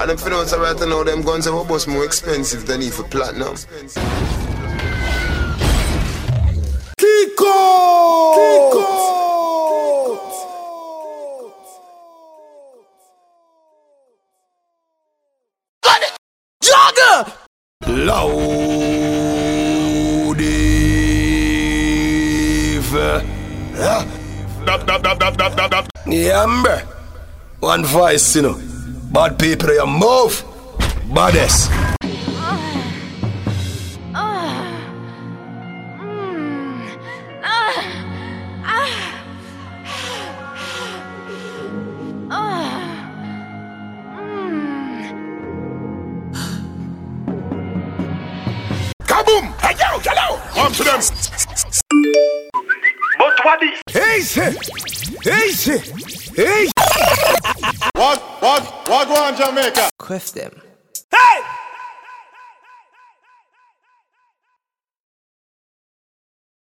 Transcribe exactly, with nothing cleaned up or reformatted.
And them finance right now, them guns are almost more expensive than even platinum. Kiko! Kiko! Jogger! Loud Eve. Yeah, bruh. One voice, you know. Bad people, you move. Baddest. Kaboom! Hey, yo, hello! Come to them. But what is? Hey, shit! Hey, shit! Hey! What, what, what go on Jamaica? Quest them.